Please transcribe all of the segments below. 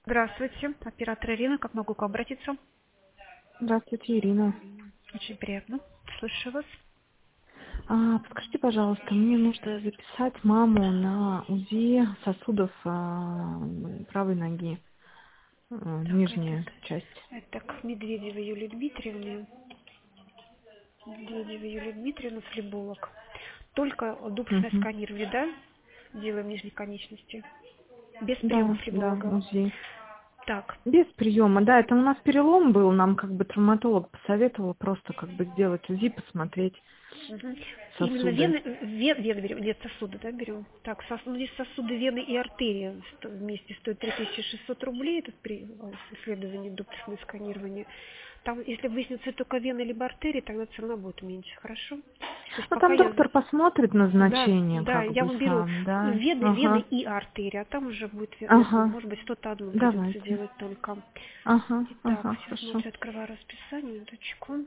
Здравствуйте, оператор Ирина, как могу к вам обратиться? Здравствуйте, Ирина. Очень приятно, слушаю вас. Подскажите, пожалуйста, мне нужно записать маму на УЗИ сосудов правой ноги, Так, нижняя часть. это к Медведевой Юлии Дмитриевне. Медведева Юлия Дмитриевна, флеболог. Только дупсное Мгм. сканирование, да? Делаем нижней конечности. Без приема Да, флеболога. УЗИ. Так. Без приема, да, это у нас перелом был, нам как бы травматолог посоветовал просто как бы сделать УЗИ, посмотреть Мгм. Именно сосуды. вены, вены берем, нет, сосуды, да, берем. Так, здесь сосуды, вены и артерии вместе стоят 3600 рублей, это при исследовании дуплекс сканирования. Там, если выяснится только вены либо артерии, тогда цена будет меньше, хорошо? То есть Ну, пока там я... доктор посмотрит Да, назначение да, как я бы вам беру сам, да. вены Ага, и артерии, а там уже будет, если, ага, может быть, что-то одно придется давайте. делать только. Итак, Ага, сейчас хорошо. смотрю, открываю расписание, минуточку.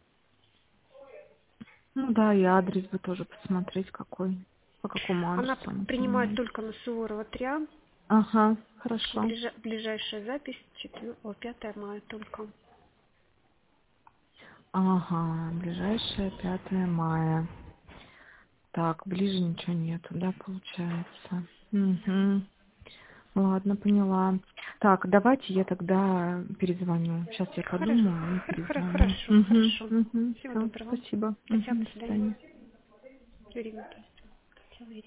Ну да, и адрес бы тоже посмотреть, какой, по какому Она адресу она принимает принимает. только на Суворова 3. Ага, хорошо. Ближайшая запись 5 мая только. Ага, ближайшее 5 мая. Так, ближе ничего нету, да, получается. Угу. Ладно, поняла. Так, давайте я тогда перезвоню. Сейчас я Хорошо, подумаю и перезвоню. хорошо, Угу, хорошо. угу. Всего Все, доброго. спасибо. Татьяна, Угу, до до свидания. свидания. Ирина, Татьяна, Ирина.